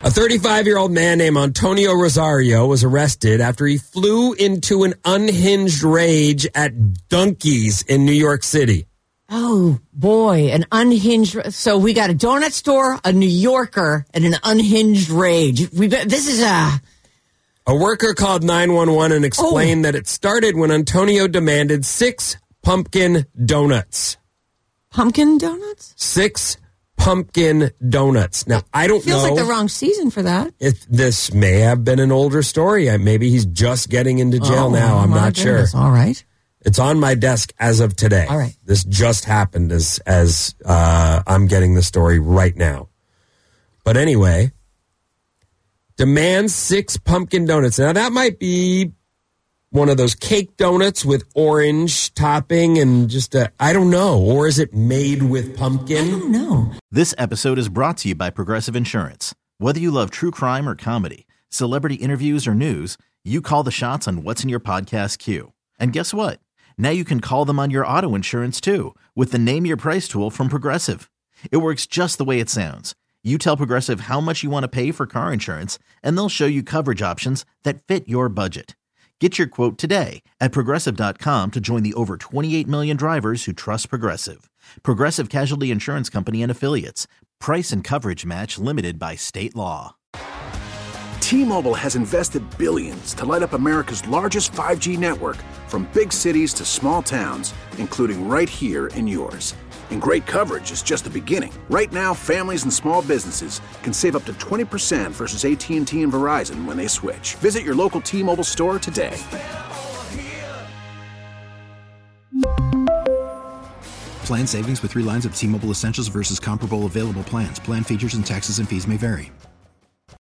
A 35-year-old man named Antonio Rosario was arrested after he flew into an unhinged rage at Dunkies in New York City. Oh, boy, an unhinged. So we got a donut store, a New Yorker, and an unhinged rage. This is a worker called 911 and explained that it started when Antonio demanded 6 pumpkin donuts. Pumpkin donuts? 6 pumpkin donuts. Now, I don't know. Feels like the wrong season for that. This may have been an older story. Maybe he's just getting into jail now. I'm not sure. All right. It's on my desk as of today. All right. This just happened as I'm getting the story right now. But anyway, demands 6 pumpkin donuts. Now, that might be one of those cake donuts with orange topping and just I don't know. Or is it made with pumpkin? I don't know. This episode is brought to you by Progressive Insurance. Whether you love true crime or comedy, celebrity interviews or news, you call the shots on what's in your podcast queue. And guess what? Now you can call them on your auto insurance too with the Name Your Price tool from Progressive. It works just the way it sounds. You tell Progressive how much you want to pay for car insurance, and they'll show you coverage options that fit your budget. Get your quote today at Progressive.com to join the over 28 million drivers who trust Progressive. Progressive Casualty Insurance Company and Affiliates. Price and coverage match limited by state law. T-Mobile has invested billions to light up America's largest 5G network, from big cities to small towns, including right here in yours. And great coverage is just the beginning. Right now, families and small businesses can save up to 20% versus AT&T and Verizon when they switch. Visit your local T-Mobile store today. Plan savings with 3 lines of T-Mobile Essentials versus comparable available plans. Plan features and taxes and fees may vary.